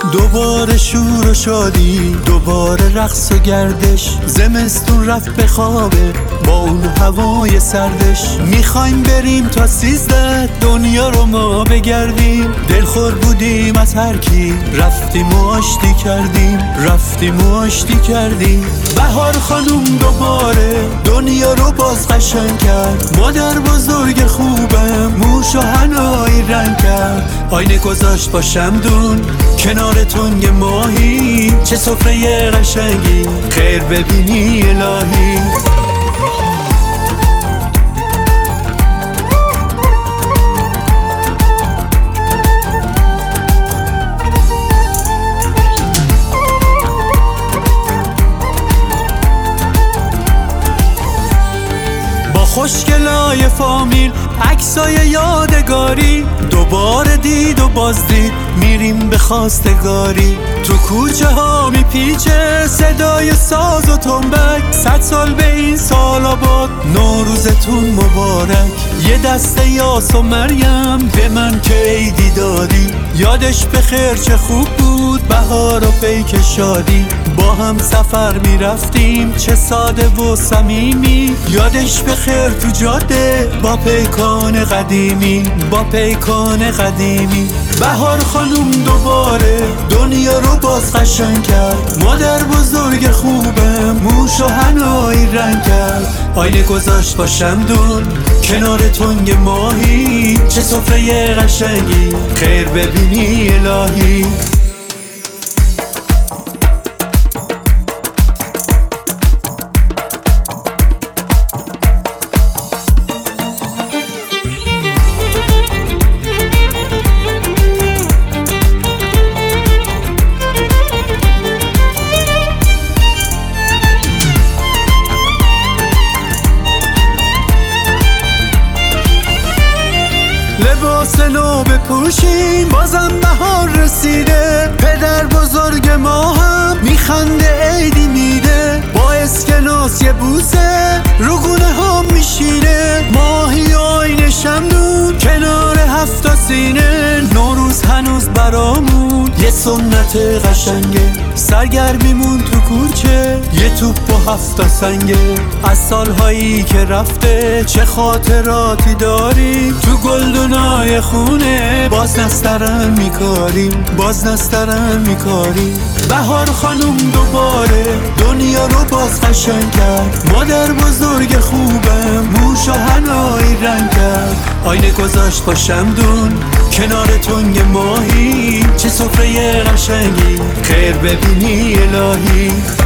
دوباره شور و شادی، دوباره رقص و گردش. زمستون رفت به خوابه با اون هوای سردش. میخوایم بریم تا 13 دنیا رو ما بگردیم. دلخور بودیم از هر کی، رفتیم و آشتی کردیم، رفتیم و آشتی کردیم. بهار خانوم دوباره دنیا رو باز قشنگ کرد. مادر بزرگ خوبم موش و حنایی رنگ کرد. آینه گذاشت با شمدون کنار تنگ ماهی. چه سفره قشنگی، خیر ببینی الهی. خوشگلای فامیل، عکسای یادگاری. دوباره دید و بازدید، میریم به خواستگاری. تو کوچه ها میپیچه صدای ساز و تنبک. 100 سال به این سال آباد، نوروزتون مبارک. یه دسته یاس و مریم به من که عیدی دادی. یادش بخیر چه خوب بود بهار و پیک شادی. با هم سفر میرفتیم چه ساده و صمیمی. یادش بخیر تو جاده با پیکان قدیمی، با پیکان قدیمی. بهار خانوم دوباره دنیا رو باز قشنگ کرد. مادر بزرگ خوبم موش و حنایی رنگ کرد. آینه گذاشت با شمدون کنار تنگ ماهی. چه سفره قشنگی، خیر ببینی الهی. لباس نو بپوشیم بازم بهار رسیده. پدر بزرگ ما هم میخنده عیدی میده. با اسکناس یه بوسه رو گونه ها میشینه. ماهی و آینه شمدون کنار 7 سینه. نوروز هنوز برامون یه سنت قشنگه. سرگرمیمون تو کوچه یه توپ و 7 سنگه. از سالهایی که رفته چه خاطراتی داریم. تو گلدنای خونه باز نسترن میکاریم، باز نسترن میکاریم. بهار خانوم دوباره دنیا رو باز قشنگ کرد. مادر بزرگ خوبم موش و حنایی رنگ کرد. آینه گذاشت با شمدون کنار تنگ ماهی. چه سفره قشنگی، خیر ببینی الهی.